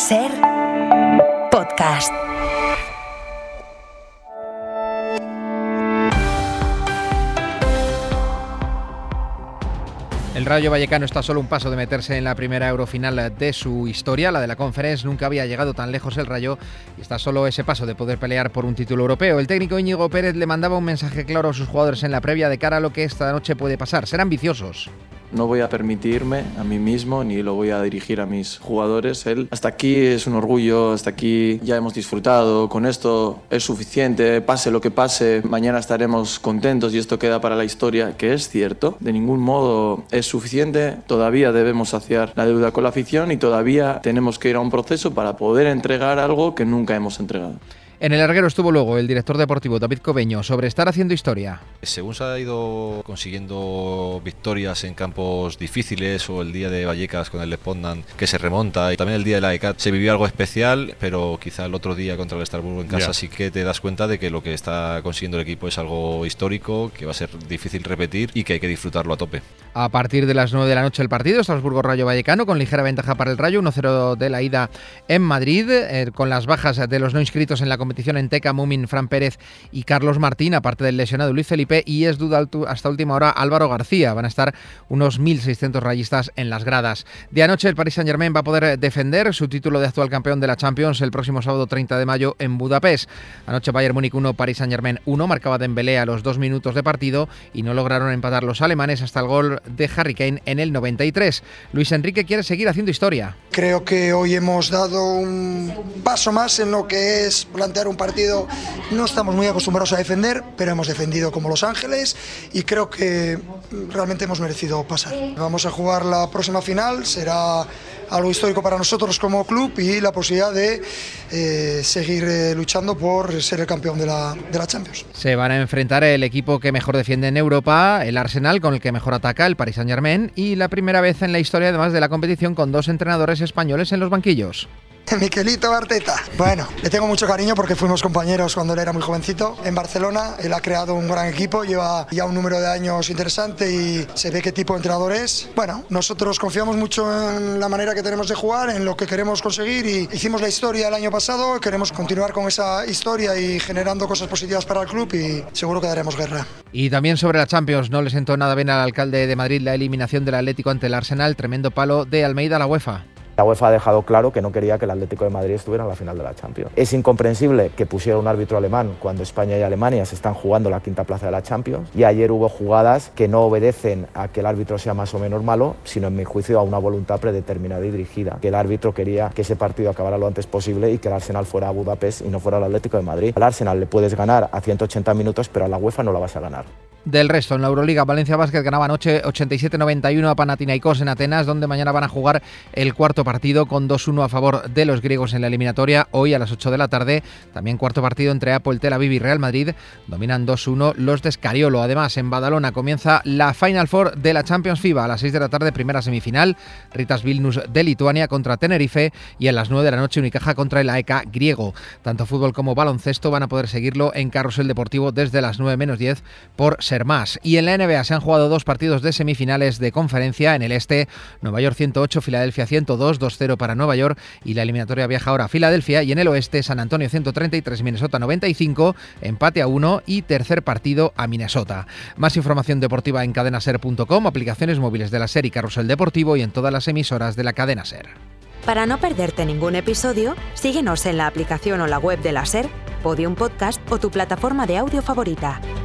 Ser podcast. El Rayo Vallecano está solo un paso de meterse en la primera Eurofinal de su historia, la de la Conference. Nunca había llegado tan lejos el Rayo y está solo ese paso de poder pelear por un título europeo. El técnico Íñigo Pérez le mandaba un mensaje claro a sus jugadores en la previa de cara a lo que esta noche puede pasar. Ser ambiciosos. No voy a permitirme a mí mismo ni lo voy a dirigir a mis jugadores. Hasta aquí es un orgullo, hasta aquí ya hemos disfrutado, con esto es suficiente, pase lo que pase, mañana estaremos contentos y esto queda para la historia, que es cierto. De ningún modo es suficiente, todavía debemos saciar la deuda con la afición y todavía tenemos que ir a un proceso para poder entregar algo que nunca hemos entregado. En el larguero estuvo luego el director deportivo David Cobeño sobre estar haciendo historia. Según se ha ido consiguiendo victorias en campos difíciles, o el día de Vallecas con el Espondan que se remonta, y también el día de la ECAT, se vivió algo especial, pero quizá el otro día contra el Estrasburgo en casa sí que te das cuenta de que lo que está consiguiendo el equipo es algo histórico, que va a ser difícil repetir y que hay que disfrutarlo a tope. A partir de las 9 de la noche el partido, Estrasburgo-Rayo Vallecano, con ligera ventaja para el Rayo, 1-0 de la ida en Madrid, con las bajas de los no inscritos en la competición en Teca, Mumin, Fran Pérez y Carlos Martín, aparte del lesionado Luis Felipe, y es duda hasta última hora Álvaro García. Van a estar unos 1.600 rayistas en las gradas. De anoche el Paris Saint-Germain va a poder defender su título de actual campeón de la Champions el próximo sábado 30 de mayo en Budapest. Anoche Bayern Múnich 1, Paris Saint-Germain 1, marcaba Dembélé a los 2 minutos de partido y no lograron empatar los alemanes hasta el gol de Harry Kane en el 93. Luis Enrique quiere seguir haciendo historia. Creo que hoy hemos dado un paso más en lo que es plantear un partido. No estamos muy acostumbrados a defender, pero hemos defendido como Los Ángeles y creo que realmente hemos merecido pasar. Vamos a jugar la próxima final, será algo histórico para nosotros como club y la posibilidad de seguir luchando por ser el campeón de la Champions. Se van a enfrentar el equipo que mejor defiende en Europa, el Arsenal, con el que mejor ataca, el Paris Saint-Germain, y la primera vez en la historia además de la competición con 2 entrenadores españoles en los banquillos. Miquelito Arteta. Bueno, le tengo mucho cariño porque fuimos compañeros cuando él era muy jovencito en Barcelona. Él ha creado un gran equipo, lleva ya un número de años interesante y se ve qué tipo de entrenador es. Bueno, nosotros confiamos mucho en la manera que tenemos de jugar, en lo que queremos conseguir, y hicimos la historia el año pasado. Queremos continuar con esa historia y generando cosas positivas para el club y seguro que daremos guerra. Y también sobre la Champions, no le sentó nada bien al alcalde de Madrid la eliminación del Atlético ante el Arsenal. Tremendo palo de Almeida a la UEFA. La UEFA ha dejado claro que no quería que el Atlético de Madrid estuviera en la final de la Champions. Es incomprensible que pusiera un árbitro alemán cuando España y Alemania se están jugando la quinta plaza de la Champions, y ayer hubo jugadas que no obedecen a que el árbitro sea más o menos malo, sino en mi juicio a una voluntad predeterminada y dirigida, que el árbitro quería que ese partido acabara lo antes posible y que el Arsenal fuera a Budapest y no fuera al Atlético de Madrid. Al Arsenal le puedes ganar a 180 minutos, pero a la UEFA no la vas a ganar. Del resto, en la Euroliga, Valencia Basket ganaba anoche 87-91 a Panathinaikos en Atenas, donde mañana van a jugar el cuarto partido con 2-1 a favor de los griegos en la eliminatoria. Hoy a las 8 de la tarde, también cuarto partido entre Apple Tel Aviv y Real Madrid. Dominan 2-1 los de Scariolo. Además, en Badalona comienza la Final Four de la Champions FIBA. A las 6 de la tarde, primera semifinal, Ritas Vilnius de Lituania contra Tenerife, y a las 9 de la noche, Unicaja contra el AEK griego. Tanto fútbol como baloncesto van a poder seguirlo en Carrusel Deportivo desde las 9 menos 10 por Ser Más. Y en la NBA se han jugado 2 partidos de semifinales de conferencia. En el este, Nueva York 108, Filadelfia 102, 2-0 para Nueva York, y la eliminatoria viaja ahora a Filadelfia. Y en el oeste, San Antonio 133, Minnesota 95, empate a 1 y tercer partido a Minnesota. Más información deportiva en cadenaser.com, aplicaciones móviles de la SER y Carrusel Deportivo, y en todas las emisoras de la cadena SER. Para no perderte ningún episodio, síguenos en la aplicación o la web de la SER, Podium Podcast o tu plataforma de audio favorita.